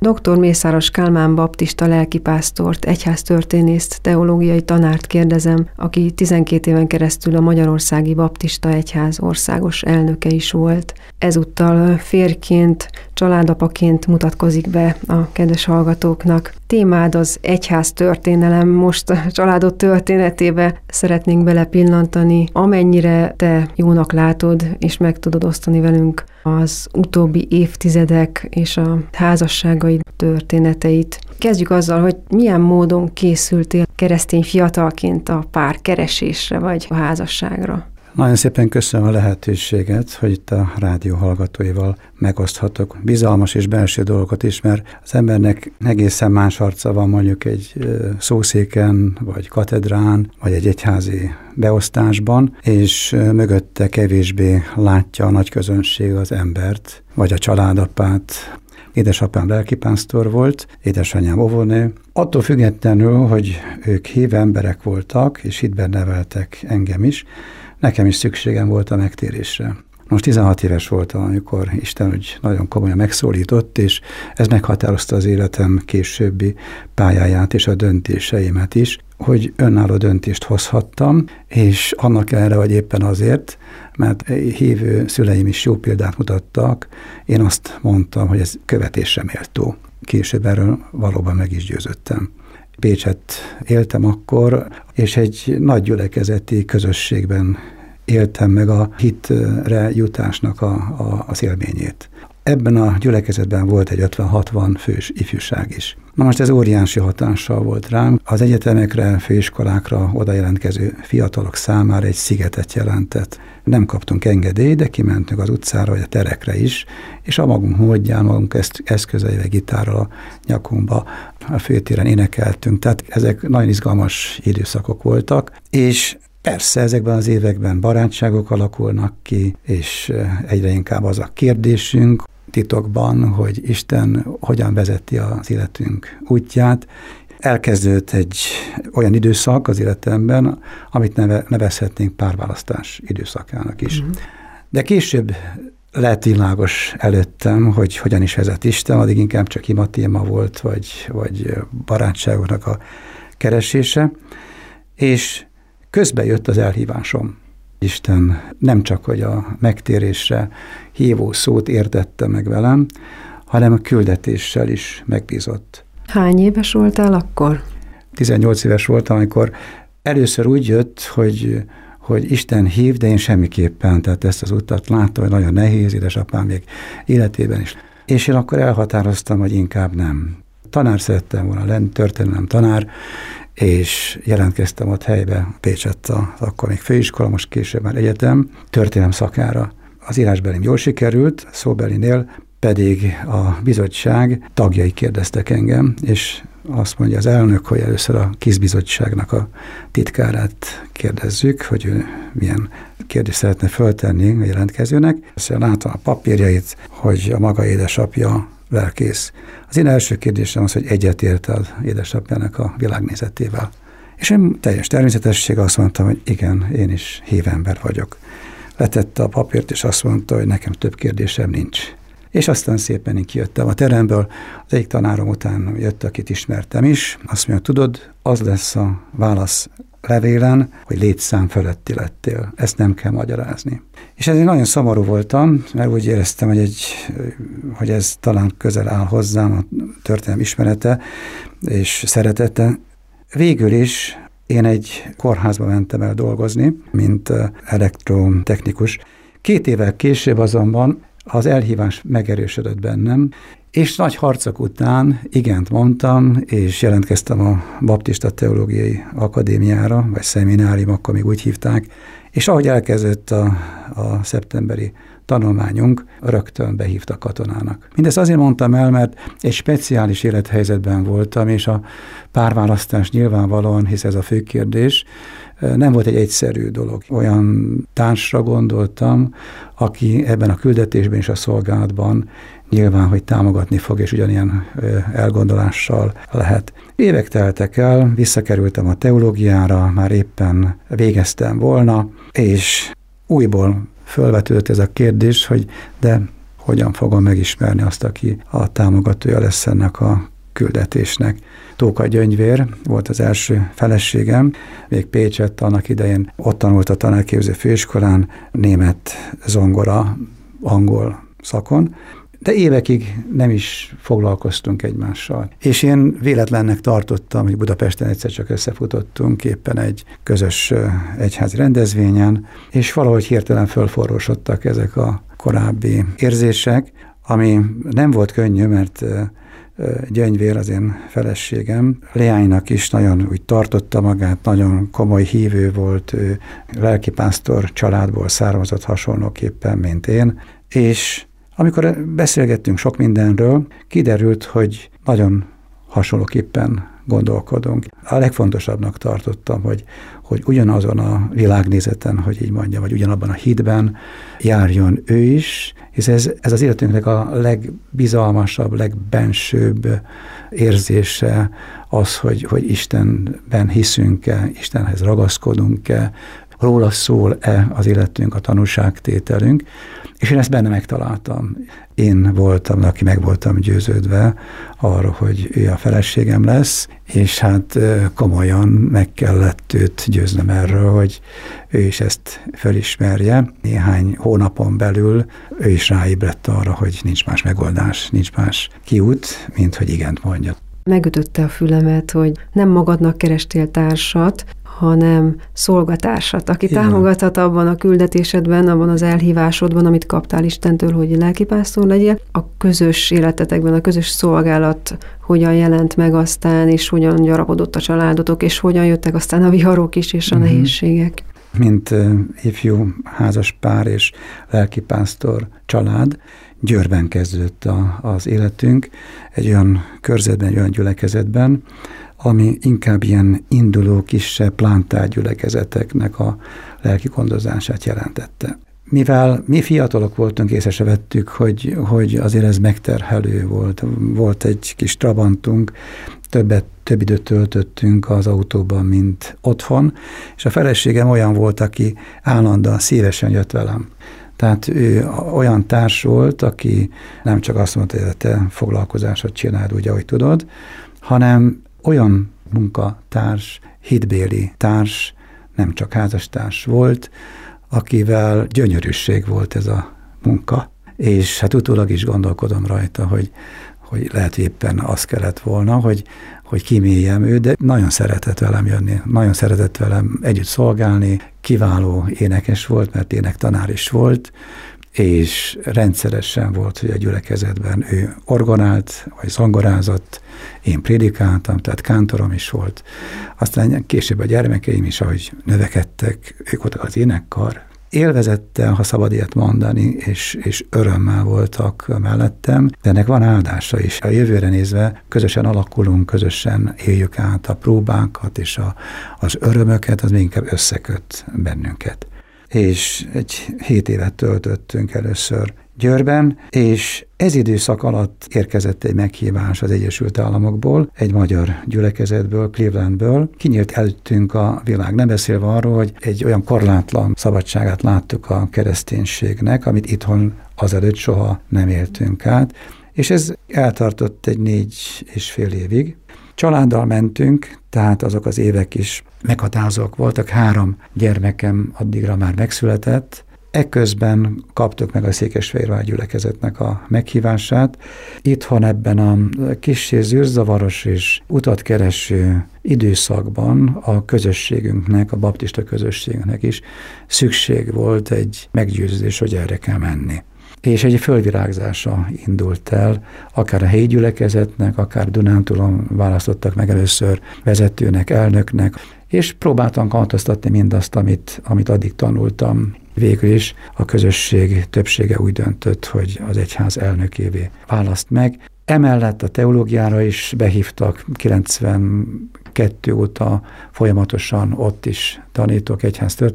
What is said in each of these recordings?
Dr. Mészáros Kálmán baptista lelkipásztort, egyháztörténészt, teológiai tanárt kérdezem, aki 12 éven keresztül a Magyarországi Baptista Egyház országos elnöke is volt. Ezúttal férjként, családapaként mutatkozik be a kedves hallgatóknak. Témád az egyháztörténelem, most a családod történetébe szeretnénk belepillantani, amennyire te jónak látod, és meg tudod osztani velünk az utóbbi évtizedek és a házasságaid történeteit. Kezdjük azzal, hogy milyen módon készültél keresztény fiatalként a pár keresésre vagy a házasságra. Nagyon szépen köszönöm a lehetőséget, hogy itt a rádió hallgatóival megoszthatok bizalmas és belső dolgokat is, mert az embernek egészen más arca van mondjuk egy szószéken, vagy katedrán, vagy egy egyházi beosztásban, és mögötte kevésbé látja a nagy közönség az embert, vagy a családapát. Édesapám lelkipásztor volt, édesanyám óvónő. Attól függetlenül, hogy ők hív emberek voltak, és hitben neveltek engem is, nekem is szükségem volt a megtérésre. Most 16 éves voltam, amikor Isten úgy nagyon komolyan megszólított, és ez meghatározta az életem későbbi pályáját és a döntéseimet is, hogy önálló döntést hozhattam, és annak ellenére, vagy éppen azért, mert hívő szüleim is jó példát mutattak, én azt mondtam, hogy ez követésre méltó. Később erről valóban meg is győződtem. Pécset éltem akkor, és egy nagy gyülekezeti közösségben éltem meg a hitre jutásnak az élményét. Ebben a gyülekezetben volt egy 50-60 fős ifjúság is. Na most ez óriási hatással volt rám. Az egyetemekre, főiskolákra oda jelentkező fiatalok számára egy szigetet jelentett. Nem kaptunk engedélyt, de kimentünk az utcára, vagy a terekre is, és a magunk módján, magunk eszközeivel, gitárral a nyakunkba a főtéren énekeltünk. Tehát ezek nagyon izgalmas időszakok voltak, és persze ezekben az években barátságok alakulnak ki, és egyre inkább az a kérdésünk titokban, hogy Isten hogyan vezeti az életünk útját. Elkezdődött egy olyan időszak az életemben, amit nevezhetnénk párválasztás időszakának is. De később lett világos előttem, hogy hogyan is vezet Isten, addig inkább csak ima téma volt, vagy barátságoknak a keresése, és közben jött az elhívásom. Isten nem csak, hogy a megtérésre hívó szót értette meg velem, hanem a küldetéssel is megbízott. Hány éves voltál akkor? 18 éves voltam, amikor először úgy jött, hogy Isten hív, de én semmiképpen, tehát ezt az utat láttam, hogy nagyon nehéz, édesapám még életében is. És én akkor elhatároztam, hogy inkább nem. Tanár szerettem volna lenni, történelem tanár, és jelentkeztem ott helybe, Pécsett, akkor még főiskola, most később már egyetem, történelem szakára. Az írásbelim jól sikerült, szóbelinél pedig a bizottság tagjai kérdeztek engem, és azt mondja az elnök, hogy először a KISZ bizottságnak a titkárát kérdezzük, hogy ő milyen kérdést szeretne föltenni a jelentkezőnek. Aztán látom a papírjait, hogy a maga édesapja lelkész. Az én első kérdésem az, hogy egyetért az édesapjának a világnézetével. És én teljes természetességgel azt mondtam, hogy igen, én is hívember vagyok. Letette a papírt, és azt mondta, hogy nekem több kérdésem nincs. És aztán szépen én kijöttem a teremből, az egyik tanárom után jött, akit ismertem is, azt mondja, tudod, az lesz a válasz levélen, hogy létszám fölötti lettél. Ezt nem kell magyarázni. És ezért nagyon szomorú voltam, mert úgy éreztem, hogy ez talán közel áll hozzám, a történelem ismerete és szeretete. Végül is én egy kórházba mentem el dolgozni, mint elektrotechnikus. 2 évvel később azonban az elhívás megerősödött bennem, és nagy harcok után igent mondtam, és jelentkeztem a Baptista Teológiai Akadémiára, vagy szeminárium, akkor még úgy hívták, és ahogy elkezdődött a szeptemberi tanulmányunk, rögtön behívtak katonának. Mindezt azért mondtam el, mert egy speciális élethelyzetben voltam, és a párválasztás nyilvánvalóan, hisz ez a fő kérdés, nem volt egy egyszerű dolog. Olyan társra gondoltam, aki ebben a küldetésben és a szolgálatban nyilván, hogy támogatni fog, és ugyanilyen elgondolással lehet. Évek teltek el, visszakerültem a teológiára, már éppen végeztem volna, és újból fölvetődött ez a kérdés, hogy de hogyan fogom megismerni azt, aki a támogatója lesz ennek a küldetésnek. Tóka Gyöngyvér volt az első feleségem, még Pécsett, annak idején ott tanult a tanárképző főiskolán, német, zongora, angol szakon, de évekig nem is foglalkoztunk egymással. És én véletlennek tartottam, hogy Budapesten egyszer csak összefutottunk éppen egy közös egyházi rendezvényen, és valahogy hirtelen fölforrósodtak ezek a korábbi érzések, ami nem volt könnyű, mert Gyöngyvér, az én feleségem, leánynak is nagyon úgy tartotta magát, nagyon komoly hívő volt, ő lelkipásztor családból származott hasonlóképpen, mint én, és amikor beszélgettünk sok mindenről, kiderült, hogy nagyon hasonlóképpen gondolkodunk. A legfontosabbnak tartottam, hogy ugyanazon a világnézeten, hogy így mondjam, vagy ugyanabban a hitben járjon ő is, hisz ez az életünknek a legbizalmasabb, legbensőbb érzése az, hogy Istenben hiszünk-e, Istenhez ragaszkodunk-e, róla szól-e az életünk, a tanúságtételünk, és én ezt benne megtaláltam. Én voltam, aki meg voltam győződve arra, hogy ő a feleségem lesz, és hát komolyan meg kellett őt győznöm erről, hogy ő is ezt felismerje. Néhány hónapon belül ő is ráébredt arra, hogy nincs más megoldás, nincs más kiút, mint hogy igent mondja. Megütötte a fülemet, hogy nem magadnak kerestél társat, hanem szolgatársat, aki támogathat abban a küldetésedben, abban az elhívásodban, amit kaptál Istentől, hogy lelkipásztor legyél. A közös életetekben, a közös szolgálat hogyan jelent meg aztán, és hogyan gyarapodott a családotok, és hogyan jöttek aztán a viharok is, és a nehézségek. Mint ifjú házas pár és lelkipásztor család, Győrben kezdődött az életünk, egy olyan körzetben, egy olyan gyülekezetben, ami inkább ilyen induló kisebb plántárgyülekezeteknek a lelki gondozását jelentette. Mivel mi fiatalok voltunk, észre se vettük, hogy azért ez megterhelő volt. Volt egy kis trabantunk, több időt töltöttünk az autóban, mint otthon, és a feleségem olyan volt, aki állandóan szívesen jött velem. Tehát ő olyan társ volt, aki nem csak azt mondta, hogy te foglalkozásot csináld úgy, ahogy tudod, hanem olyan munkatárs, hitbéli társ, nem csak házastárs volt, akivel gyönyörűség volt ez a munka. És hát utólag is gondolkodom rajta, hogy lehet, hogy éppen az kellett volna, hogy kiméljem ő, de nagyon szeretett velem jönni, nagyon szeretett velem együtt szolgálni, kiváló énekes volt, mert énektanár is volt, és rendszeresen volt, hogy a gyülekezetben ő orgonált, vagy zongorázott, én prédikáltam, tehát kántorom is volt. Aztán később a gyermekeim is, ahogy növekedtek, ők voltak az énekkar. Élvezettel, ha szabad ilyet mondani, és örömmel voltak mellettem, de ennek van áldása is. A jövőre nézve közösen alakulunk, közösen éljük át a próbákat, és az örömöket, az még inkább összeköt bennünket. És egy 7 évet töltöttünk először Győrben, és ez időszak alatt érkezett egy meghívás az Egyesült Államokból, egy magyar gyülekezetből, Clevelandből. Kinyílt előttünk a világ, nem beszélve arról, hogy egy olyan korlátlan szabadságát láttuk a kereszténységnek, amit itthon azelőtt soha nem éltünk át, és ez eltartott egy 4,5 évig. Családdal mentünk, tehát azok az évek is meghatározók voltak, 3 gyermekem addigra már megszületett. Ekközben kaptuk meg a Székesfehérvár gyülekezetnek a meghívását. Itthon ebben a kissé zűrzavaros és utat kereső időszakban a közösségünknek, a baptista közösségünknek is szükség volt egy meggyőződés, hogy erre kell menni. És egy fölvirágzása indult el, akár a helyi gyülekezetnek, akár Dunántúlon választottak meg először vezetőnek, elnöknek, és próbáltam kamatoztatni mindazt, amit addig tanultam. Végül is a közösség többsége úgy döntött, hogy az egyház elnökévé választ meg. Emellett a teológiára is behívtak, 92 óta folyamatosan ott is tanítok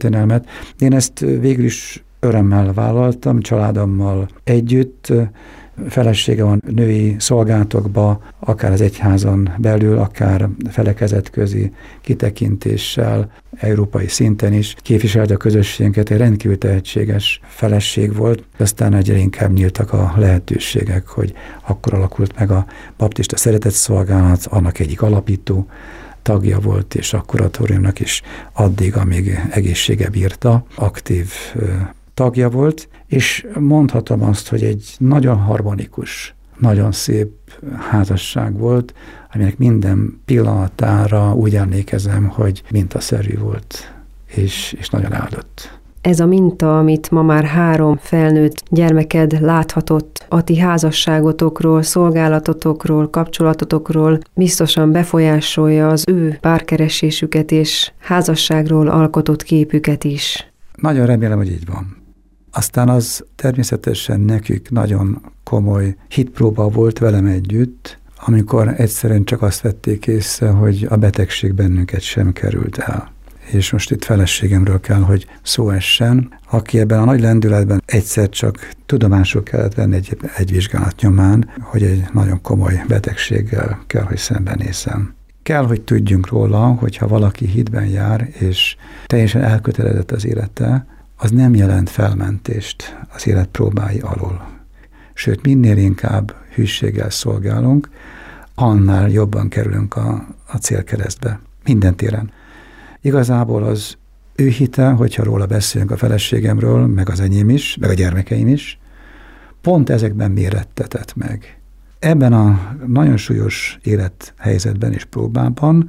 egyháztörténelmet. Én ezt végül is örömmel vállaltam, családommal együtt, felesége van női szolgálatokba, akár az egyházon belül, akár felekezetközi kitekintéssel, európai szinten is képviselte a közösségünket, egy rendkívül tehetséges feleség volt. Aztán egyre inkább nyíltak a lehetőségek, hogy akkor alakult meg a baptista szeretetszolgálat, annak egyik alapító tagja volt, és a kuratóriumnak is addig, amíg egészsége bírta, aktív tagja volt, és mondhatom azt, hogy egy nagyon harmonikus, nagyon szép házasság volt, aminek minden pillanatára úgy emlékezem, hogy mintaszerű volt, és nagyon áldott. Ez a minta, amit ma már 3 felnőtt gyermeked láthatott, a ti házasságotokról, szolgálatotokról, kapcsolatotokról biztosan befolyásolja az ő párkeresésüket és házasságról alkotott képüket is. Nagyon remélem, hogy így van. Aztán az természetesen nekük nagyon komoly hitpróba volt velem együtt, amikor egyszerűen csak azt vették észre, hogy a betegség bennünket sem került el. És most itt feleségemről kell, hogy szó essen, aki ebben a nagy lendületben egyszer csak tudomásul kellett venni egy vizsgálat nyomán, hogy egy nagyon komoly betegséggel kell, hogy szembenézzen. Kell, hogy tudjunk róla, hogyha valaki hitben jár, és teljesen elkötelezett az élete, az nem jelent felmentést az élet próbái alól. Sőt, minél inkább hűséggel szolgálunk, annál jobban kerülünk a célkeresztbe. Minden téren. Igazából az ő hite, hogyha róla beszélünk a feleségemről, meg az enyém is, meg a gyermekeim is, pont ezekben mérettetett meg. Ebben a nagyon súlyos élethelyzetben és próbában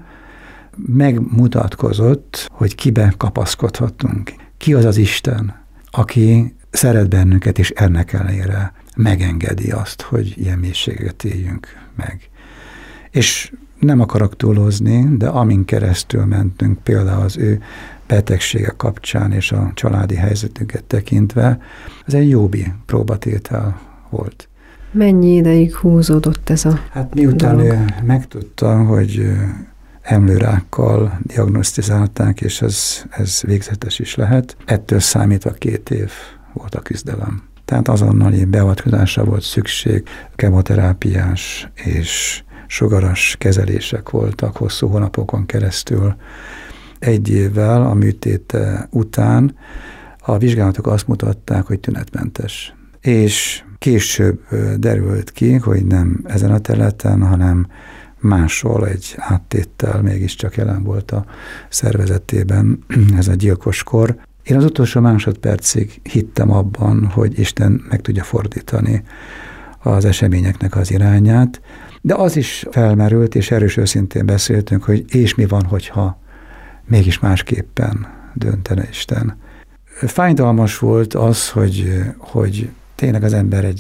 megmutatkozott, hogy kibe kapaszkodhatunk. Ki az az Isten, aki szeret bennünket, és ennek ellenére megengedi azt, hogy ilyen mélységeket éljünk meg. És nem akarok túlozni, de amin keresztül mentünk például az ő betegsége kapcsán és a családi helyzetünket tekintve, ez egy jóbi próbatétel volt. Mennyi ideig húzódott ez a Hát miután dolog? ő megtudta, hogy emlőrákkal diagnosztizálták, és ez végzetes is lehet, ettől számítva 2 év volt a küzdelem. Tehát azonnali beavatkozásra volt szükség, kemoterápiás és sugaras kezelések voltak hosszú hónapokon keresztül. 1 évvel a műtéte után a vizsgálatok azt mutatták, hogy tünetmentes. És később derült ki, hogy nem ezen a területen, hanem máshol egy áttéttel mégiscsak jelen volt a szervezetében ez a gyilkoskor. Én az utolsó másodpercig hittem abban, hogy Isten meg tudja fordítani az eseményeknek az irányát, de az is felmerült, és erős őszintén beszéltünk, hogy és mi van, hogyha mégis másképpen döntene Isten. Fájdalmas volt az, hogy tényleg az ember egy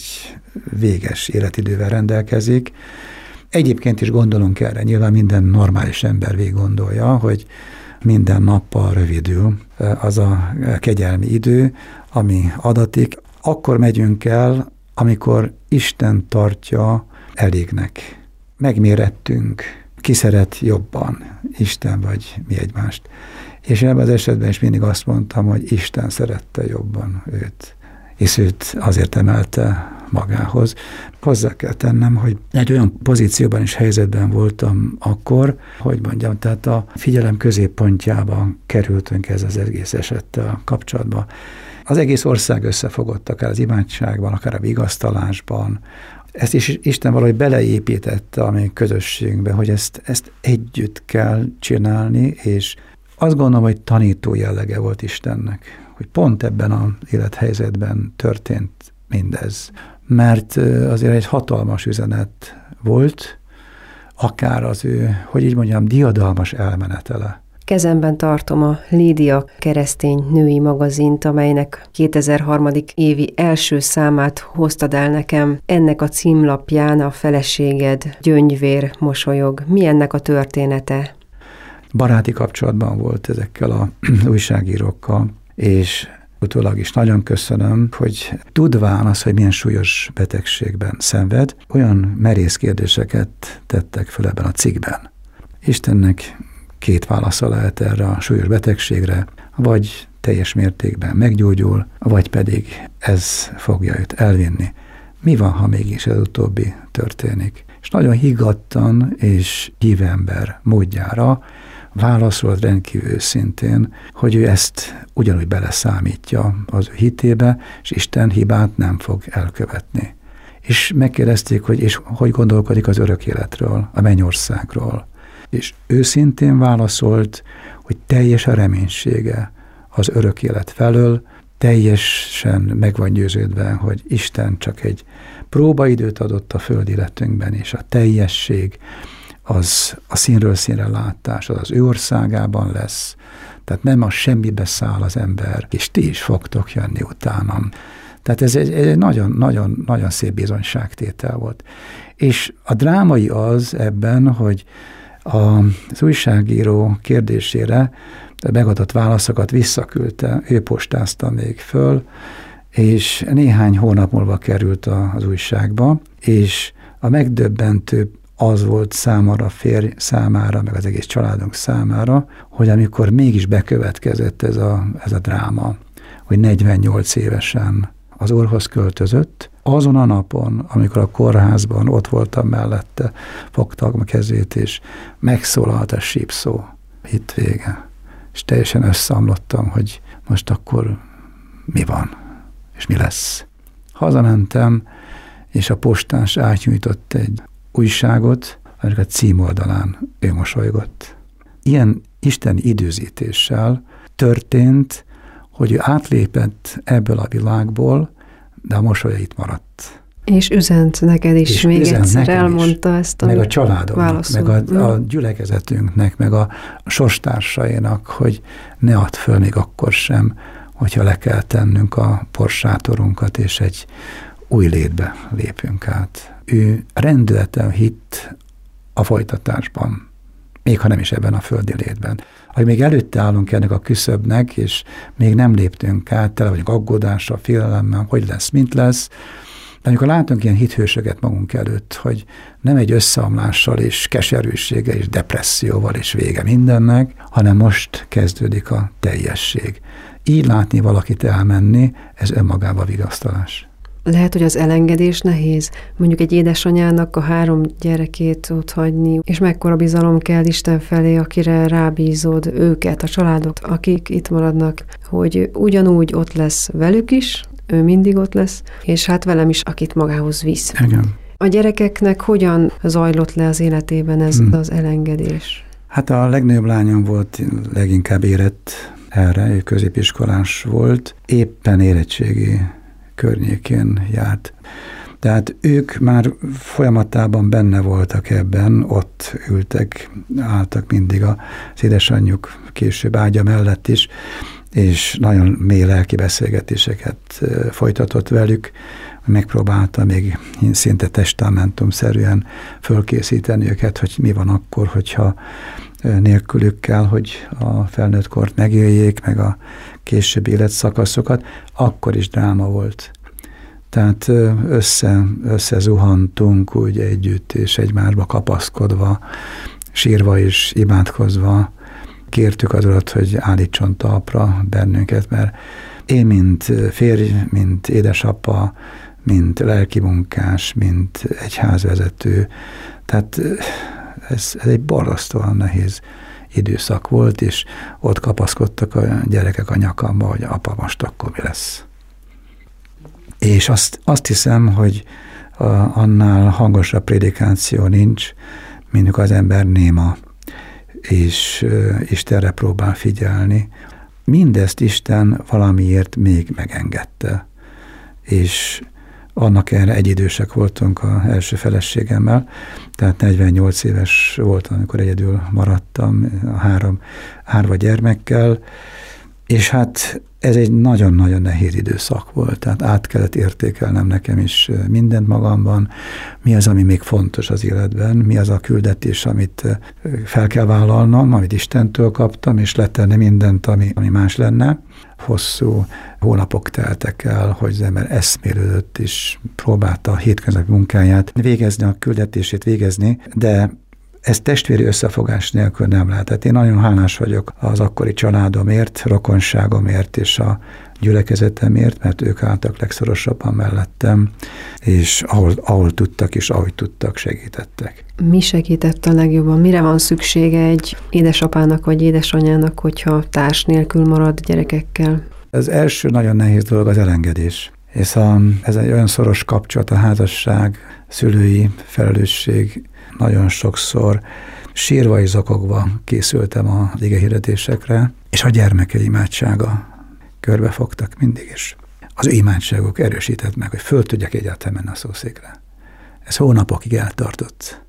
véges életidővel rendelkezik. Egyébként is gondolunk erre, nyilván minden normális ember végig gondolja, hogy minden nappal rövidül az a kegyelmi idő, ami adatik. Akkor megyünk el, amikor Isten tartja elégnek. Megmérettünk, ki szeret jobban, Isten vagy mi egymást. És ebben az esetben is mindig azt mondtam, hogy Isten szerette jobban őt, és őt azért emelte magához. Hozzá kell tennem, hogy egy olyan pozícióban és helyzetben voltam akkor, hogy mondjam, tehát a figyelem középpontjában kerültünk ez az egész esettel kapcsolatban. Az egész ország összefogott, akár az imádságban, akár a vigasztalásban. Ezt is Isten valahogy beleépítette a mi közösségünkbe, hogy ezt együtt kell csinálni, és azt gondolom, hogy tanító jellege volt Istennek, hogy pont ebben az élethelyzetben történt mindez. Mert azért egy hatalmas üzenet volt, akár az ő, hogy így mondjam, diadalmas elmenetele. Kezemben tartom a Lídia keresztény női magazint, amelynek 2003. évi első számát hoztad el nekem. Ennek a címlapján a feleséged gyöngyvér mosolyog. Mi ennek a története? Baráti kapcsolatban volt ezekkel az újságírókkal, és utólag is nagyon köszönöm, hogy tudván az, hogy milyen súlyos betegségben szenved, olyan merész kérdéseket tettek föl ebben a cikkben. Istennek 2 válasza lehet erre a súlyos betegségre, vagy teljes mértékben meggyógyul, vagy pedig ez fogja őt elvinni. mi van, ha mégis az utóbbi történik? És nagyon higgadtan és hívember módjára válaszolt rendkívül őszintén, hogy ő ezt ugyanúgy beleszámítja az ő hitébe, és Isten hibát nem fog elkövetni. És megkérdezték, hogy hogy gondolkodik az örök életről, a mennyországról. És őszintén válaszolt, hogy teljes a reménysége az örök élet felől, teljesen meg van győződve, hogy Isten csak egy próbaidőt adott a földi életünkben, és a teljesség az a színről színre látás, az ő országában lesz. Tehát nem a semmibe száll az ember, és ti is fogtok jönni utánam. Tehát ez egy nagyon szép bizonyságtétel volt. És a drámai az ebben, hogy az újságíró kérdésére megadott válaszokat visszaküldte, ő postázta még föl, és néhány hónap múlva került az újságba, és a megdöbbentőbb az volt számára, a férj számára, meg az egész családunk számára, hogy amikor mégis bekövetkezett ez a dráma, hogy 48 évesen az Úrhoz költözött, azon a napon, amikor a kórházban ott voltam mellette, fogtak a kezét, és megszólalt a sípszó. Itt vége. És teljesen összeomlottam, hogy most akkor mi van, és mi lesz. Hazamentem, és a postás átnyújtott egy újságot, aminek a címoldalán ő mosolygott. Ilyen isteni időzítéssel történt, hogy ő átlépett ebből a világból, de a mosolya itt maradt. És üzent neked is, és még egyszer elmondta ezt, meg a családomnak, meg a gyülekezetünknek, meg a sorstársainak, hogy ne add föl még akkor sem, hogyha le kell tennünk a porsátorunkat, és egy új létbe lépünk át. Ő rendületen hitt a folytatásban, még ha nem is ebben a földi létben. Hogy még előtte állunk ennek a küszöbnek, és még nem léptünk át, tele vagyunk aggódással, félelemmel, hogy lesz, mint lesz. De amikor látunk ilyen hithősöket magunk előtt, hogy nem egy összeomlással és keserűséggel és depresszióval és vége mindennek, hanem most kezdődik a teljesség. Így látni valakit elmenni, ez önmagában vigasztalás. Lehet, hogy az elengedés nehéz. Mondjuk egy édesanyának a 3 gyerekét otthagyni, és mekkora bizalom kell Isten felé, akire rábízod őket, a családot, akik itt maradnak, hogy ugyanúgy ott lesz velük is, ő mindig ott lesz, és hát velem is, akit magához visz. Igen. A gyerekeknek hogyan zajlott le az életében ez az elengedés? Hát a legnagyobb lányom volt leginkább érett erre, ő középiskolás volt, éppen érettségi környékén járt. Tehát ők már folyamatában benne voltak ebben, ott ültek, álltak mindig az édesanyjuk később ágya mellett is, és nagyon mély lelki beszélgetéseket folytatott velük, megpróbálta még szinte testamentumszerűen fölkészíteni őket, hogy mi van akkor, hogyha nélkülük kell, hogy a felnőtt kort megéljék, meg a későbbi életszakaszokat, akkor is dráma volt. Tehát összezuhantunk úgy együtt, és egymásba kapaszkodva, sírva és imádkozva, kértük az Urat, hogy állítson talpra bennünket, mert én, mint férj, mint édesapa, mint lelkimunkás, mint egyházvezető, tehát ez egy borzasztóan nehéz időszak volt, és ott kapaszkodtak a gyerekek a nyakamba, hogy apa, most akkor mi lesz. És azt hiszem, hogy annál hangosabb prédikáció nincs, mint az ember néma, és Istenre próbál figyelni. Mindezt Isten valamiért még megengedte, és annak erre egyidősek voltunk az első feleségemmel, tehát 48 éves voltam, amikor egyedül maradtam, 3 gyermekkel, és hát ez egy nagyon-nagyon nehéz időszak volt, tehát át kellett értékelnem nekem is mindent magamban, mi az, ami még fontos az életben, mi az a küldetés, amit fel kell vállalnom, amit Istentől kaptam, és letenni mindent, ami más lenne. Hosszú hónapok teltek el, hogy az ember eszmélődött, és próbálta a hétköznapi munkáját végezni, a küldetését végezni, de Ez testvéri összefogás nélkül nem lehet. Tehát én nagyon hálás vagyok az akkori családomért, rokonságomért és a gyülekezetemért, mert ők álltak legszorosabban mellettem, és ahol tudtak és ahogy tudtak, segítettek. Mi segített a legjobban? Mire van szüksége egy édesapának vagy édesanyának, hogyha társ nélkül marad gyerekekkel? Az első nagyon nehéz dolog az elengedés. És ez egy olyan szoros kapcsolat, a házasság, szülői felelősség, nagyon sokszor sírva és zokogva készültem az igehirdetésekre, és a gyermekei imádsága körbefogtak mindig is. Az ő imádságuk erősített meg, hogy föl tudjak egyáltalán menni a szószékre. Ez hónapokig eltartott.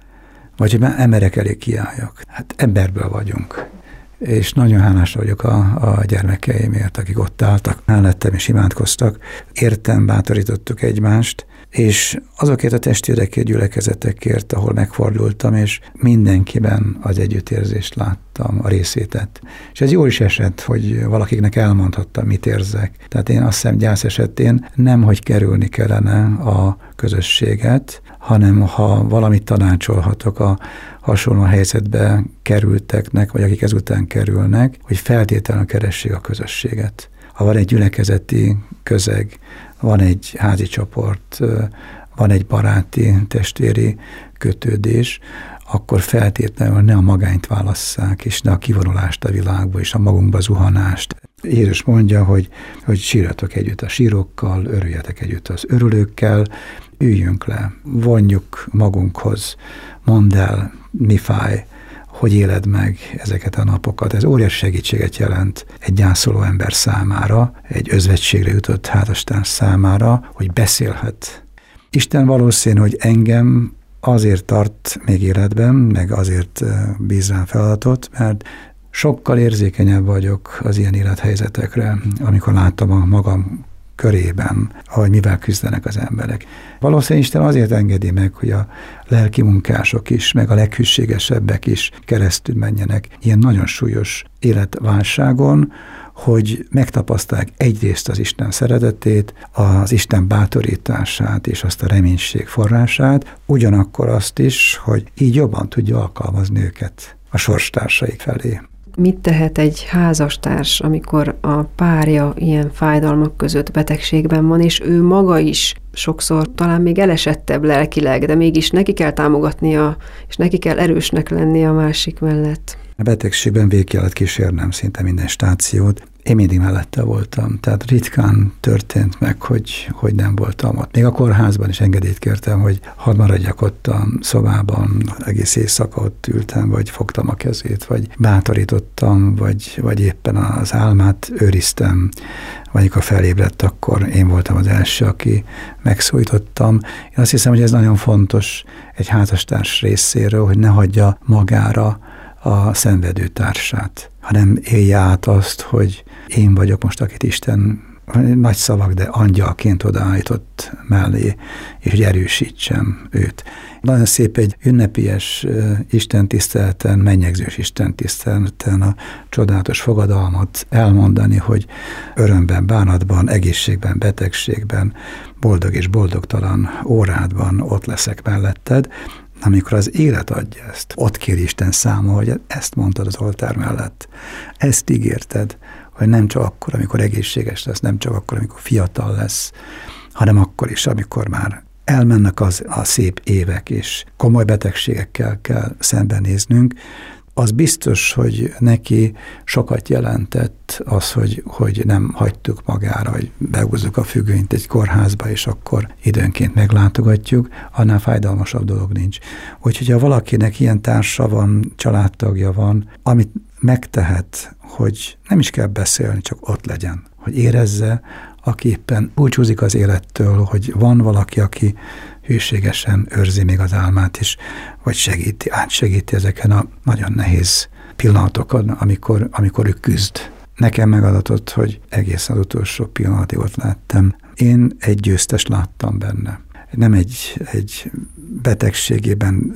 Vagy hogy már emberek elé kiálljak. Hát emberből vagyunk. És nagyon hálás vagyok a gyermekeimért, akik ott álltak mellettem és imádkoztak. Értem, bátorítottuk egymást, és azokért a testvérekért, gyülekezetekért, ahol megfordultam, és mindenkiben az együttérzést láttam, a részétet. És ez jól is esett, hogy valakiknek elmondhattam, mit érzek. Tehát én azt hiszem, gyász esetén nem, hogy kerülni kellene a közösséget, hanem ha valamit tanácsolhatok a hasonló helyzetbe kerülteknek, vagy akik ezután kerülnek, hogy feltétlenül keressék a közösséget. Ha van egy gyülekezeti közeg, van egy házi csoport, van egy baráti, testvéri kötődés, akkor feltétlenül ne a magányt válasszák, és ne a kivonulást a világba, és a magunkba zuhanást. Jézus mondja, hogy sírjatok együtt a sírokkal, örüljetek együtt az örülőkkel, üljünk le, vonjuk magunkhoz, mondd el, mi fáj, hogy éled meg ezeket a napokat. Ez óriási segítséget jelent egy gyászoló ember számára, egy özvegységre jutott házastárs számára, hogy beszélhet. Isten valószínű, hogy engem azért tart még életben, meg azért bíz rám feladatot, mert sokkal érzékenyebb vagyok az ilyen élethelyzetekre, amikor láttam a magam körében, ahogy mivel küzdenek az emberek. Valószínűleg Isten azért engedi meg, hogy a lelki munkások is, meg a leghűségesebbek is keresztül menjenek ilyen nagyon súlyos életválságon, hogy megtapasztalják egyrészt az Isten szeretetét, az Isten bátorítását és azt a reménység forrását, ugyanakkor azt is, hogy így jobban tudja alkalmazni őket a sorstársaik felé. Mit tehet egy házastárs, amikor a párja ilyen fájdalmak között betegségben van, és ő maga is sokszor talán még elesettebb lelkileg, de mégis neki kell támogatnia, és neki kell erősnek lennie a másik mellett? A betegségben végig kellett kísérnem szinte minden stációt. Én mindig mellette voltam, tehát ritkán történt meg, hogy nem voltam ott. Még a kórházban is engedélyt kértem, hogy hadd maradjak ott a szobában, egész éjszaka ott ültem, vagy fogtam a kezét, vagy bátorítottam, vagy éppen az álmát őriztem, vagy amikor felébredt, akkor én voltam az első, aki megszólítottam. Én azt hiszem, hogy ez nagyon fontos egy házastárs részéről, hogy ne hagyja magára a szenvedő társát, hanem élje át azt, hogy én vagyok most, akit Isten, nagy szavak, de angyalként odaállított mellé, és hogy erősítsem őt. Nagyon szép egy ünnepies istentiszteleten, mennyegzős istentiszteleten a csodálatos fogadalmat elmondani, hogy örömben, bánatban, egészségben, betegségben, boldog és boldogtalan órádban ott leszek melletted. Amikor az élet adja ezt, ott kér Isten számol, hogy ezt mondtad az oltár mellett. Ezt ígérted, hogy nem csak akkor, amikor egészséges lesz, nem csak akkor, amikor fiatal lesz, hanem akkor is, amikor már elmennek a szép évek, és komoly betegségekkel kell szembenéznünk. Az biztos, hogy neki sokat jelentett az, hogy nem hagytuk magára, hogy behúzzuk a függönyt egy kórházba, és akkor időnként meglátogatjuk, annál fájdalmasabb dolog nincs. Úgyhogy ha valakinek ilyen társa van, családtagja van, amit megtehet, hogy nem is kell beszélni, csak ott legyen, hogy érezze, aki éppen búcsúzik az élettől, hogy van valaki, aki hűségesen őrzi még az álmát is, vagy átsegíti ezeken a nagyon nehéz pillanatokon, amikor ő küzd. Nekem megadatott, hogy egészen az utolsó pillanatig ott láttam. Én egy győztest láttam benne. Nem egy betegségében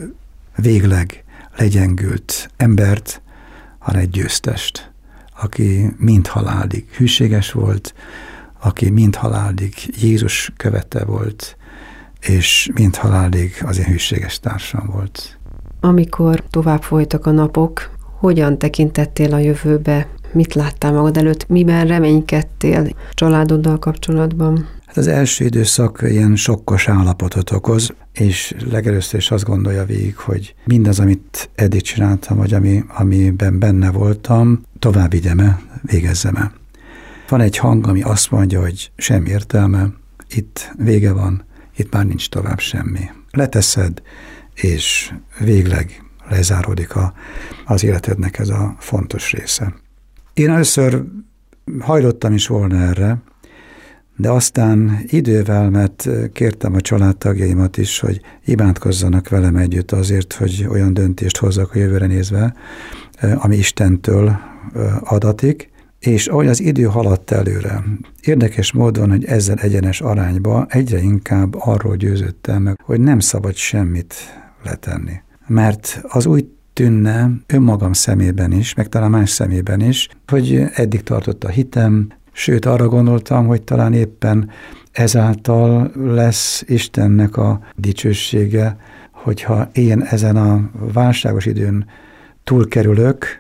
végleg legyengült embert, hanem egy győztest, aki mind halálig hűséges volt, aki mind halálig Jézus követe volt, és mind halálig az én hűséges társam volt. Amikor tovább folytak a napok, hogyan tekintettél a jövőbe? Mit láttál magad előtt? Miben reménykedtél családoddal kapcsolatban? Hát az első időszak ilyen sokkos állapotot okoz, és legelőször is azt gondolja végig, hogy mindaz, amit eddig csináltam, vagy amiben benne voltam, tovább vigyem-e, végezzem-e. Van egy hang, ami azt mondja, hogy semmi értelme, itt vége van, itt már nincs tovább semmi. Leteszed, és végleg lezáródik az életednek ez a fontos része. Én először hajlottam is volna erre, de aztán idővel, mert kértem a családtagjaimat is, hogy imádkozzanak velem együtt azért, hogy olyan döntést hozzak a jövőre nézve, ami Istentől adatik, és ahogy az idő haladt előre, érdekes módon, hogy ezzel egyenes arányba egyre inkább arról győződtem meg, hogy nem szabad semmit letenni. Mert az úgy tűnne önmagam szemében is, meg talán más szemében is, hogy eddig tartott a hitem, sőt arra gondoltam, hogy talán éppen ezáltal lesz Istennek a dicsősége, hogyha én ezen a válságos időn túlkerülök,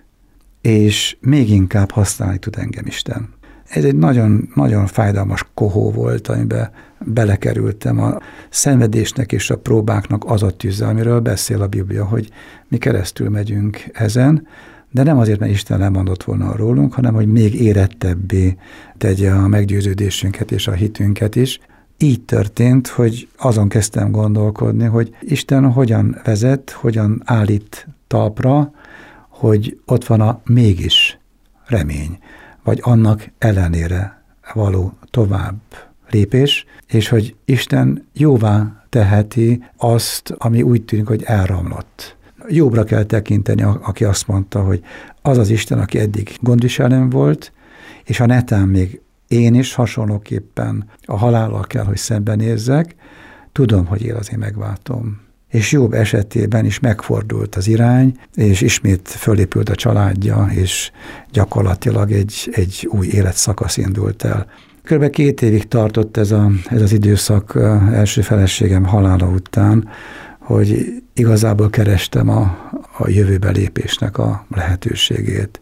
és még inkább használni tud engem Isten. Ez egy nagyon, nagyon fájdalmas kohó volt, amiben belekerültem. A szenvedésnek és a próbáknak az a tűze, amiről beszél a Biblia, hogy mi keresztül megyünk ezen, de nem azért, mert Isten lemondott volna rólunk, hanem hogy még érettebbé tegye a meggyőződésünket és a hitünket is. Így történt, hogy azon kezdtem gondolkodni, hogy Isten hogyan vezet, hogyan állít talpra, hogy ott van a mégis remény, vagy annak ellenére való tovább lépés, és hogy Isten jóvá teheti azt, ami úgy tűnik, hogy elromlott. Jobbra kell tekinteni, aki azt mondta, hogy az az Isten, aki eddig gondviselőm volt, és ha netán még én is hasonlóképpen a halállal kell, hogy szembenézzek, tudom, hogy él az én megváltom. És Jobb esetében is megfordult az irány, és ismét fölépült a családja, és gyakorlatilag egy új életszakasz indult el. Körülbelül 2 évig tartott ez az időszak első feleségem halála után, hogy igazából kerestem a jövőbe lépésnek a lehetőségét.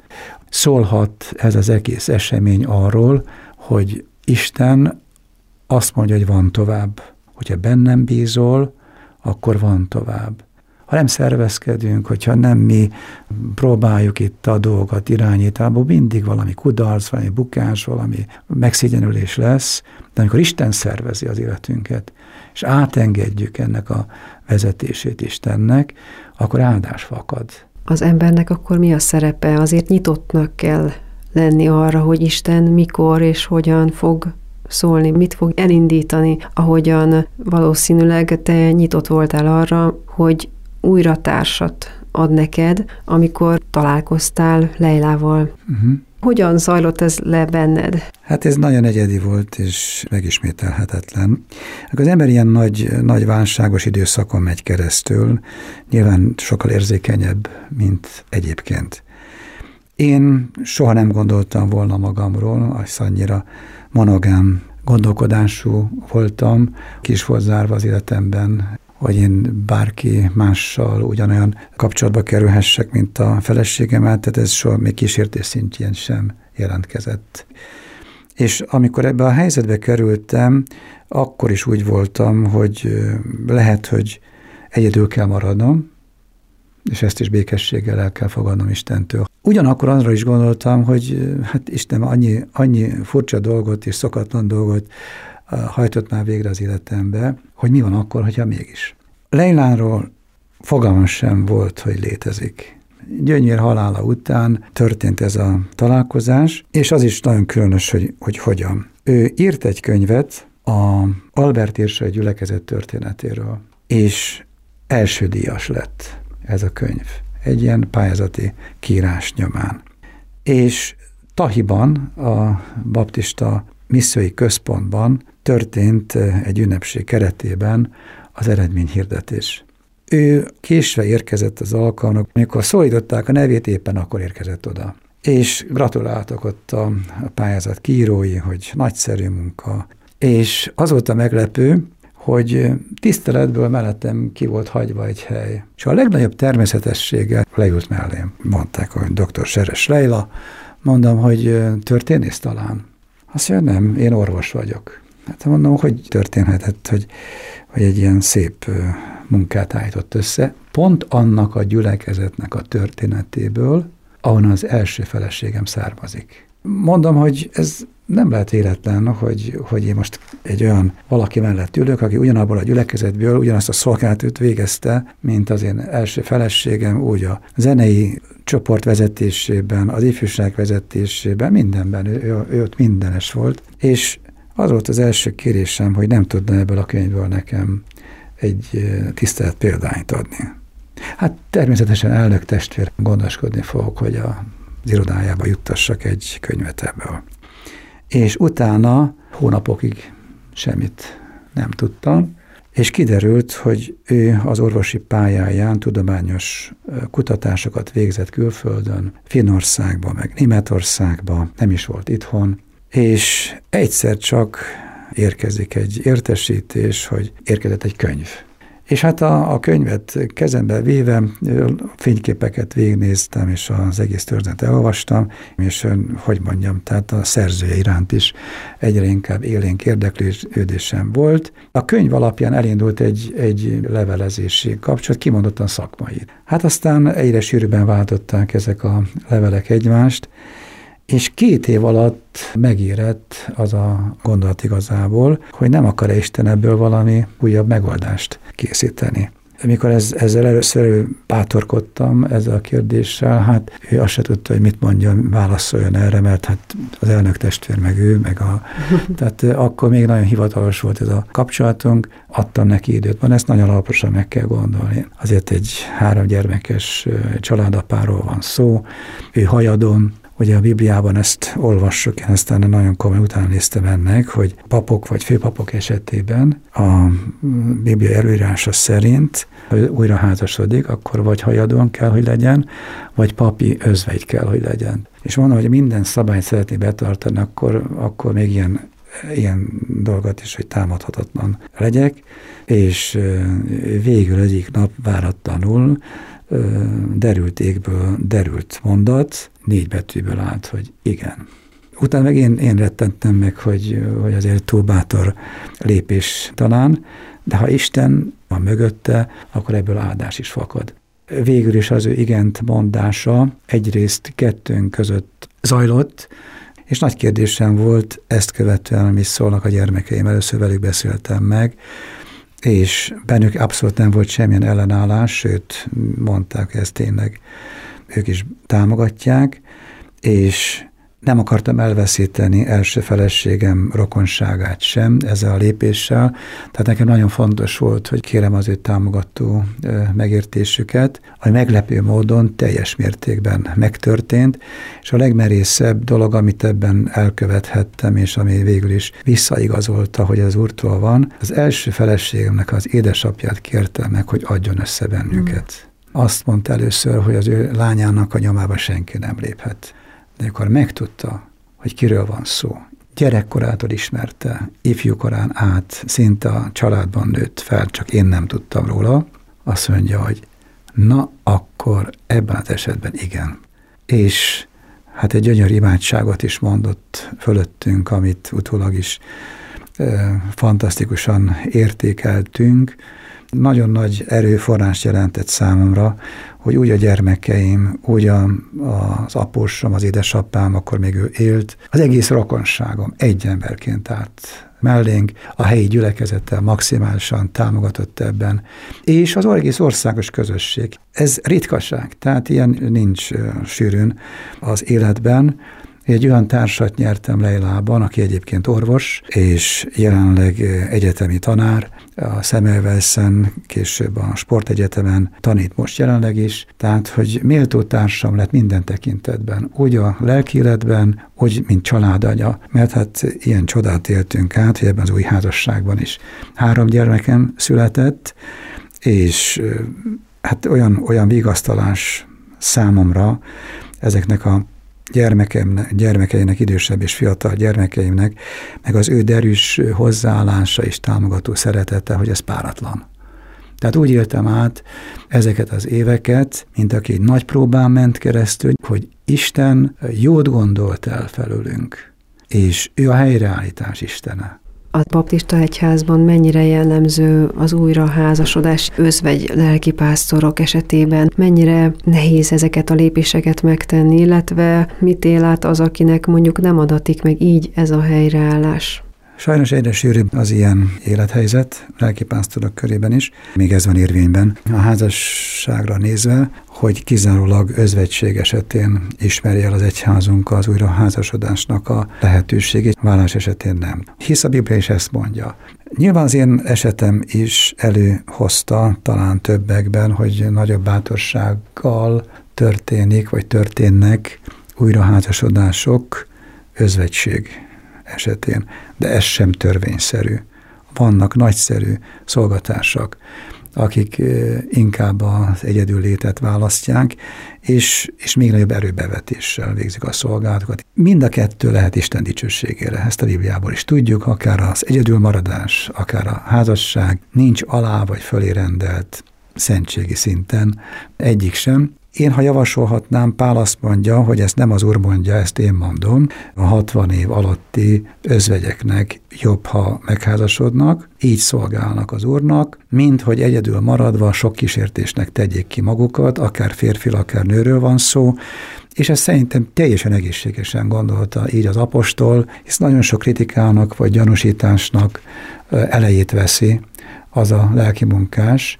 Szólhat ez az egész esemény arról, hogy Isten azt mondja, hogy van tovább. Hogyha bennem bízol, akkor van tovább. Ha nem szervezkedünk, hogyha nem mi próbáljuk itt a dolgokat irányítani, mindig valami kudarc, valami bukás, valami megszégyenülés lesz, de amikor Isten szervezi az életünket, és átengedjük ennek a vezetését Istennek, akkor áldás fakad. Az embernek akkor mi a szerepe? Azért nyitottnak kell lenni arra, hogy Isten mikor és hogyan fog szólni, mit fog elindítani, ahogyan valószínűleg te nyitott voltál arra, hogy újra társat ad neked, amikor találkoztál Leilával. Hogyan zajlott ez le benned? Hát ez nagyon egyedi volt, és megismételhetetlen. Az ember ilyen nagy válságos időszakon megy keresztül, nyilván sokkal érzékenyebb, mint egyébként. Én soha nem gondoltam volna magamról, az annyira monogám gondolkodású voltam, ki is volt zárva az életemben, hogy én bárki mással ugyanolyan kapcsolatba kerülhessek, mint a feleségemmel, tehát ez soha még kísértés szintjén sem jelentkezett. És amikor ebbe a helyzetbe kerültem, akkor is úgy voltam, hogy lehet, hogy egyedül kell maradnom, és ezt is békességgel el kell fogadnom Istentől. Ugyanakkor arra is gondoltam, hogy hát Isten annyi furcsa dolgot és szokatlan dolgot hajtott már végre az életembe, hogy mi van akkor, hogyha mégis. Leiláról fogalmam sem volt, hogy létezik. Gyönyvér halála után történt ez a találkozás, és az is nagyon különös, hogy hogyan. Ő írt egy könyvet a Albert Irsai gyülekezet történetéről, és első díjas lett ez a könyv. Egy ilyen pályázati kiírás nyomán. És Tahiban, a baptista missziói központban történt egy ünnepség keretében az eredményhirdetés. Ő késve érkezett az alkalomnak, amikor szólították a nevét, éppen akkor érkezett oda. És gratuláltak ott a pályázat kiírói, hogy nagyszerű munka. És az volt a meglepő, hogy tiszteletből mellettem ki volt hagyva egy hely. És a legnagyobb természetességgel leült mellém. Mondták, hogy dr. Seres Leila. Mondom, hogy történész talán? Azt mondja, nem, én orvos vagyok. Hát mondom, hogy történhetett, hogy egy ilyen szép munkát állított össze. Pont annak a gyülekezetnek a történetéből, ahonnan az első feleségem származik. Mondom, hogy ez nem lehet véletlen, hogy én most egy olyan valaki mellett ülök, aki ugyanabból a gyülekezetből ugyanazt a szolgálatot végezte, mint az én első feleségem, úgy a zenei csoport vezetésében, az ifjúság vezetésében, mindenben, ő ott mindenes volt. És az volt az első kérésem, hogy nem tudna ebből a könyvből nekem egy tisztelet példányt adni. Hát természetesen elnök testvér gondoskodni fogok, hogy az irodájába juttassak egy könyvet ebből. És utána hónapokig semmit nem tudtam, és kiderült, hogy ő az orvosi pályáján tudományos kutatásokat végzett külföldön, Finnországban, meg Németországban, nem is volt itthon, és egyszer csak érkezik egy értesítés, hogy érkezett egy könyv. És hát a könyvet kezembe véve fényképeket végignéztem, és az egész történetet elolvastam, és hogy mondjam, tehát a szerzője iránt is egyre inkább élénk érdeklődésem volt. A könyv alapján elindult egy levelezési kapcsolat, kimondottan szakmai. Hát aztán egyre sűrűbben váltották ezek a levelek egymást, és 2 év alatt megérett az a gondolat igazából, hogy nem akar Isten ebből valami újabb megoldást készíteni. Amikor ezzel először bátorkodtam ezzel a kérdéssel, hát ő azt se tudta, hogy mit mondjon, válaszoljon erre, mert hát az elnök testvér, meg ő, tehát akkor még nagyon hivatalos volt ez a kapcsolatunk, adtam neki időt, van, ezt nagyon alaposan meg kell gondolni. Azért egy 3 gyermekes családapáról van szó, ő hajadon. Ugye a Bibliában ezt olvassuk, én aztán nagyon komoly utána néztem ennek, hogy papok vagy főpapok esetében a Biblia előírása szerint, ha újra házasodik, akkor vagy hajadon kell, hogy legyen, vagy papi özvegy kell, hogy legyen. És mondom, hogy minden szabályt szeretné betartani, akkor még ilyen dolgot is, hogy támadhatatlan legyek, és végül egyik nap váratlanul derült égből derült mondat, 4 betűből állt, hogy igen. Utána meg én rettentem meg, hogy azért túl bátor lépés talán, de ha Isten van mögötte, akkor ebből áldás is fakad. Végül is az ő igent mondása egyrészt 2 között zajlott, és nagy kérdésem volt, ezt követően, mi szólnak a gyermekeim, először velük beszéltem meg, és bennük abszolút nem volt semmilyen ellenállás, sőt, mondták, hogy ezt tényleg ők is támogatják, és nem akartam elveszíteni első feleségem rokonságát sem ezzel a lépéssel, tehát nekem nagyon fontos volt, hogy kérem az ő támogató megértésüket, ami meglepő módon teljes mértékben megtörtént, és a legmerészebb dolog, amit ebben elkövethettem, és ami végül is visszaigazolta, hogy az Úrtól van, az első feleségemnek az édesapját kérte meg, hogy adjon össze bennünket. Azt mondta először, hogy az ő lányának a nyomába senki nem léphet. De akkor megtudta, hogy kiről van szó. Gyerekkorától ismerte, ifjúkorán át, szinte a családban nőtt fel, csak én nem tudtam róla. Azt mondja, hogy na, akkor ebben az esetben igen. És hát egy gyönyörű imádságot is mondott fölöttünk, amit utólag is fantasztikusan értékeltünk. Nagyon nagy erőforrás jelentett számomra, hogy úgy a gyermekeim, úgy az apósom, az édesapám, akkor még ő élt, az egész rokonságom egy emberként állt mellénk, a helyi gyülekezettel maximálisan támogatott ebben, és az egész országos közösség. Ez ritkaság, tehát ilyen nincs sűrűn az életben. Egy olyan társat nyertem Leilában, aki egyébként orvos, és jelenleg egyetemi tanár, a Semmelweisen, később a sportegyetemen tanít most jelenleg is, tehát, hogy méltó társam lett minden tekintetben, úgy a lelkiéletben, úgy, mint családanya, mert hát ilyen csodát éltünk át, hogy ebben az új házasságban is 3 gyermekem született, és hát olyan vigasztalás számomra ezeknek a gyermekeinek, idősebb és fiatal gyermekeimnek, meg az ő derűs hozzáállása és támogató szeretete, hogy ez páratlan. Tehát úgy éltem át ezeket az éveket, mint aki egy nagy próbán ment keresztül, hogy Isten jót gondolt el felőlünk, és ő a helyreállítás istene. A baptista egyházban mennyire jellemző az újraházasodás özvegy lelkipásztorok esetében? Mennyire nehéz ezeket a lépéseket megtenni, illetve mit él át az, akinek mondjuk nem adatik meg így ez a helyreállás? Sajnos egyre sűrűbb az ilyen élethelyzet, lelkipásztorok körében is. Még ez van érvényben a házasságra nézve, hogy kizárólag özvegység esetén ismeri el az egyházunk az újraházasodásnak a lehetőségét, vállás esetén nem. Hisz a Biblia is ezt mondja. Nyilván az én esetem is előhozta talán többekben, hogy nagyobb bátorsággal történik, vagy történnek újraházasodások özvegység esetén, de ez sem törvényszerű. Vannak nagyszerű szolgatársak, akik inkább az egyedül létet választják, és még nagyobb erőbevetéssel végzik a szolgálatokat. Mind a kettő lehet Isten dicsőségére. Ezt a Bibliából is tudjuk, akár az egyedülmaradás, akár a házasság nincs alá vagy fölé rendelt szentségi szinten, egyik sem. Én, ha javasolhatnám, Pál azt mondja, hogy ezt nem az Úr mondja, ezt én mondom. A 60 év alatti özvegyeknek jobb, ha megházasodnak, így szolgálnak az Úrnak, mint hogy egyedül maradva sok kísértésnek tegyék ki magukat, akár férfil, akár nőről van szó, és ezt szerintem teljesen egészségesen gondolta így az apostol, hisz nagyon sok kritikának vagy gyanúsításnak elejét veszi az a lelkimunkás,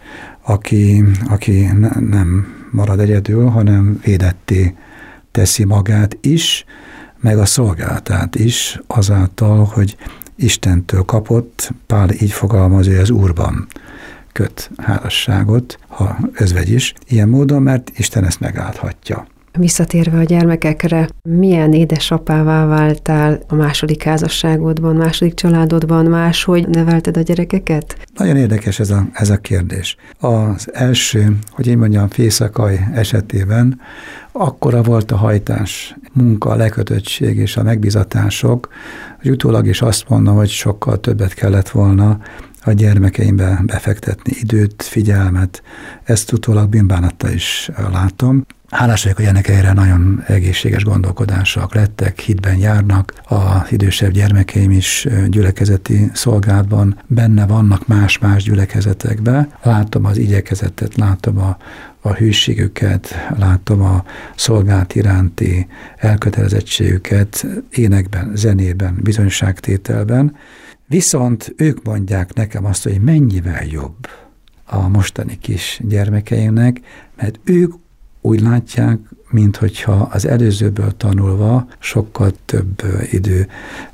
aki nem marad egyedül, hanem védetté teszi magát is, meg a szolgálatát is azáltal, hogy Istentől kapott, Pál így fogalmaz, hogy az Úrban köt házasságot, ha özvegy is, ilyen módon, mert Isten ezt megáldhatja. Visszatérve a gyermekekre, milyen édesapává váltál a második házasságodban, második családodban, máshogy nevelted a gyerekeket? Nagyon érdekes ez a kérdés. Az első, hogy én mondjam, Fészakaj esetében akkora volt a hajtás, munka, a lekötöttség és a megbízatások, hogy utólag is azt mondom, hogy sokkal többet kellett volna a gyermekeimbe befektetni időt, figyelmet. Ezt utólag bűnbánattal is látom. Hálás vagyok, hogy ennek erre nagyon egészséges gondolkodások lettek, hitben járnak, az idősebb gyermekeim is gyülekezeti szolgálatban benne vannak más-más gyülekezetekben. Látom az igyekezetet, látom a hűségüket, látom a szolgálat iránti elkötelezettségüket énekben, zenében, bizonyságtételben. Viszont ők mondják nekem azt, hogy mennyivel jobb a mostani kis gyermekeimnek, mert ők úgy látják, minthogyha az előzőből tanulva sokkal több idő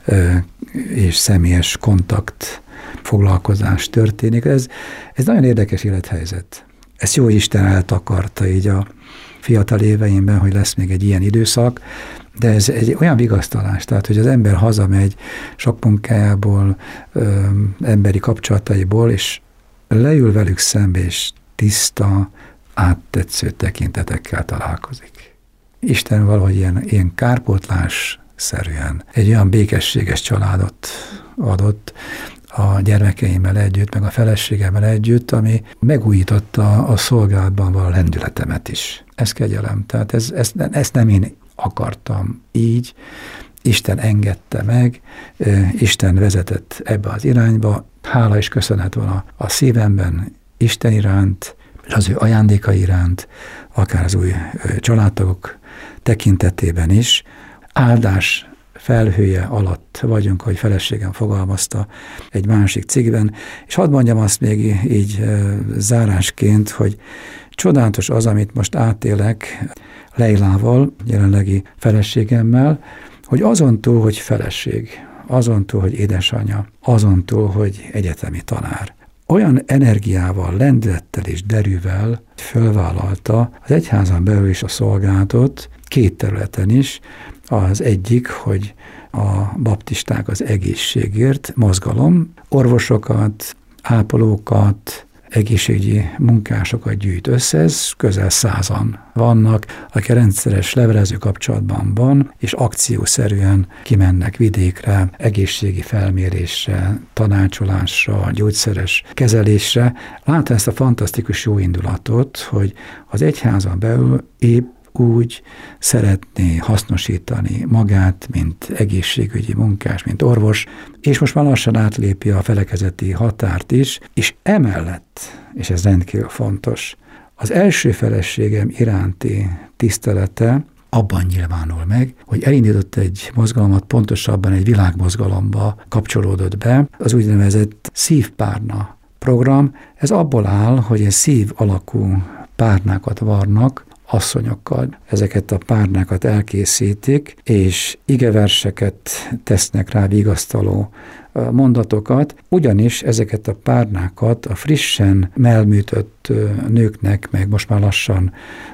és személyes kontakt, foglalkozás történik. Ez nagyon érdekes élethelyzet. Ezt jó Isten eltakarta így a fiatal éveimben, hogy lesz még egy ilyen időszak, de ez egy olyan vigasztalás, tehát, hogy az ember hazamegy sok munkájából, emberi kapcsolataiból, és leül velük szembe, és tiszta, áttetsző tekintetekkel találkozik. Isten valahogy ilyen kárpótlás-szerűen egy olyan békességes családot adott a gyermekeimmel együtt, meg a feleségemmel együtt, ami megújította a szolgálatban való lendületemet is. Ez kegyelem. Tehát ezt nem én akartam így, Isten engedte meg, Isten vezetett ebbe az irányba, hála és köszönet van a szívemben Isten iránt, és az ő ajándéka iránt, akár az új családtagok tekintetében is. Áldás felhője alatt vagyunk, ahogy feleségem fogalmazta egy másik cikkben, és hadd mondjam azt még így zárásként, hogy csodálatos az, amit most átélek Leilával, jelenlegi feleségemmel, hogy azon túl, hogy feleség, azon túl, hogy édesanyja, azon túl, hogy egyetemi tanár, olyan energiával, lendülettel és derűvel fölvállalta az egyházan belül is a szolgálatot, két területen is. Az egyik, hogy a baptisták az egészségért mozgalom, orvosokat, ápolókat, egészségügyi munkásokat gyűjt össze, ez közel 100-an vannak, akik rendszeres levelező kapcsolatban van, és akciószerűen kimennek vidékre, egészségi felmérésre, tanácsolásra, gyógyszeres kezelésre. Látva ezt a fantasztikus jó indulatot, hogy az egyházon belül épp úgy szeretné hasznosítani magát, mint egészségügyi munkás, mint orvos, és most már lassan átlépi a felekezeti határt is, és emellett, és ez rendkívül fontos, az első feleségem iránti tisztelete abban nyilvánul meg, hogy elindított egy mozgalmat, pontosabban egy világmozgalomba kapcsolódott be, az úgynevezett szívpárna program. Ez abból áll, hogy egy szív alakú párnákat varnak asszonyokkal. Ezeket a párnákat elkészítik, és igeverseket tesznek rá, vigasztaló mondatokat, ugyanis ezeket a párnákat a frissen melműtött nőknek, meg most már lassan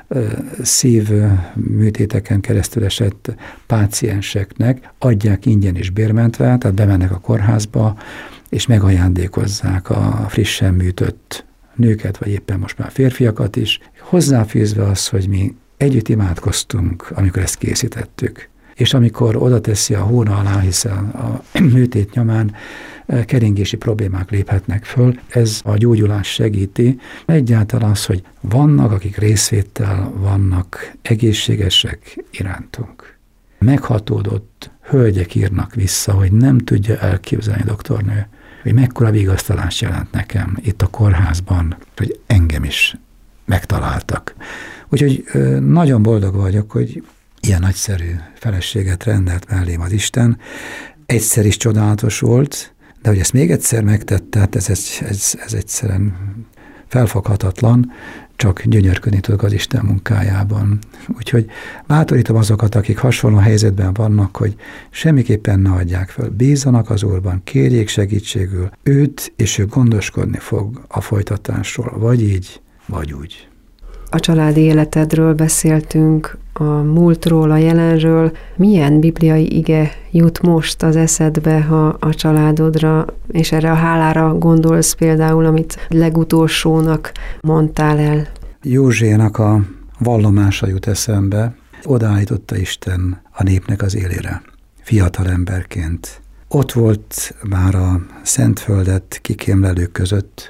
szívműtéteken keresztül esett pácienseknek adják ingyen és bérmentve, tehát bemennek a kórházba, és megajándékozzák a frissen műtött nőket, vagy éppen most már férfiakat is, hozzáfűzve az, hogy mi együtt imádkoztunk, amikor ezt készítettük. És amikor oda teszi a hóna alá, hiszen a műtét nyomán keringési problémák léphetnek föl, ez a gyógyulás segíti. Egyáltalán az, hogy vannak, akik részvéttel vannak egészségesek irántunk. Meghatódott hölgyek írnak vissza, hogy nem tudja elképzelni, doktornő, hogy mekkora vigasztalást jelent nekem itt a kórházban, hogy engem is megtaláltak. Úgyhogy nagyon boldog vagyok, hogy ilyen nagyszerű feleséget rendelt mellém az Isten. Egyszer is csodálatos volt, de hogy ezt még egyszer megtette, hát ez egyszerűen felfoghatatlan, csak gyönyörködni tudok az Isten munkájában. Úgyhogy bátorítom azokat, akik hasonló helyzetben vannak, hogy semmiképpen ne adják föl. Bízzanak az Úrban, kérjék segítségül őt, és ő gondoskodni fog a folytatásról, vagy így, vagy úgy. A családi életedről beszéltünk, a múltról, a jelenről. Milyen bibliai ige jut most az eszedbe, ha a családodra, és erre a hálára gondolsz például, amit legutolsónak mondtál el? Józsénak a vallomása jut eszembe. Odaállította Isten a népnek az élére, fiatal emberként. Ott volt már a Szentföldet kikémlelők között,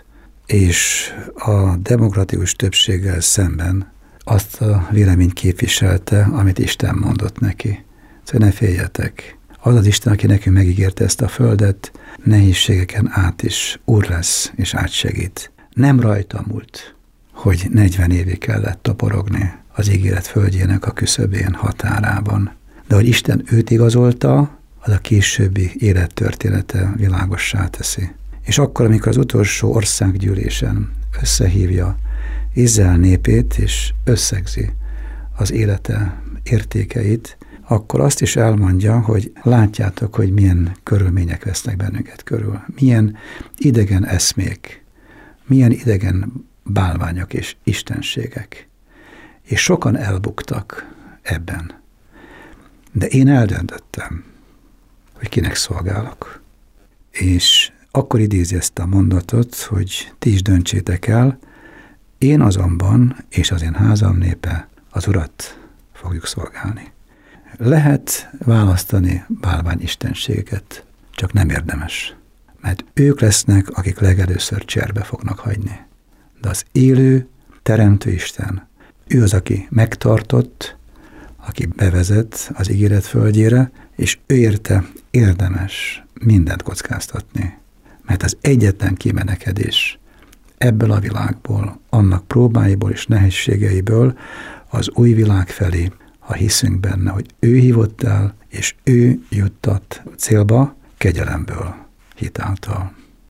és a demokratikus többséggel szemben azt a véleményt képviselte, amit Isten mondott neki. Szóval ne féljetek. Az az Isten, aki nekünk megígérte ezt a földet, nehézségeken át is úr lesz, és átsegít. Nem rajta múlt, hogy 40 évig kellett toporogni az ígéret földjének a küszöbén, határában. De hogy Isten őt igazolta, az a későbbi élettörténete világossá teszi. És akkor, amikor az utolsó országgyűlésen összehívja Izrael népét, és összegzi az élete értékeit, akkor azt is elmondja, hogy látjátok, hogy milyen körülmények vesznek bennünket körül. Milyen idegen eszmék, milyen idegen bálványok és istenségek. És sokan elbuktak ebben. De én eldöntöttem, hogy kinek szolgálok. És akkor idézi ezt a mondatot, hogy ti is döntsétek el, én azonban, és az én házam népe, az Urat fogjuk szolgálni. Lehet választani bálványistenségeket, csak nem érdemes, mert ők lesznek, akik legelőször cserbe fognak hagyni. De az élő, teremtő Isten, ő az, aki megtartott, aki bevezet az ígéret földjére, és ő érte érdemes mindent kockáztatni. Mert az egyetlen kimenekedés ebből a világból, annak próbáiból és nehézségeiből az új világ felé, ha hiszünk benne, hogy ő hívott el, és ő juttat célba kegyelemből, hitáltal.